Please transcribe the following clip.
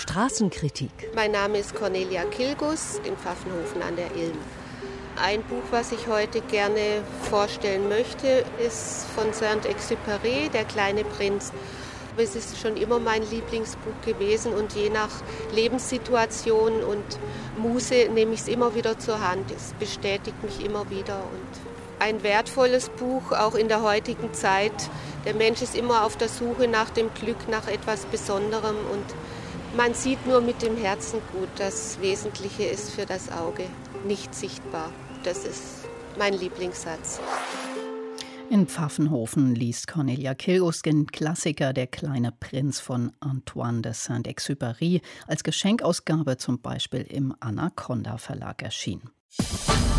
Straßenkritik. Mein Name ist Cornelia Kilgus, in Pfaffenhofen an der Ilm. Ein Buch, was ich heute gerne vorstellen möchte, ist von Saint-Exupéry, Der kleine Prinz. Es ist schon immer mein Lieblingsbuch gewesen und je nach Lebenssituation und Muße nehme ich es immer wieder zur Hand. Es bestätigt mich immer wieder und ein wertvolles Buch, auch in der heutigen Zeit. Der Mensch ist immer auf der Suche nach dem Glück, nach etwas Besonderem und man sieht nur mit dem Herzen gut. Das Wesentliche ist für das Auge nicht sichtbar. Das ist mein Lieblingssatz. In Pfaffenhofen liest Cornelia Kilgus den Klassiker Der kleine Prinz von Antoine de Saint-Exupéry als Geschenkausgabe zum Beispiel im Anaconda Verlag erschienen.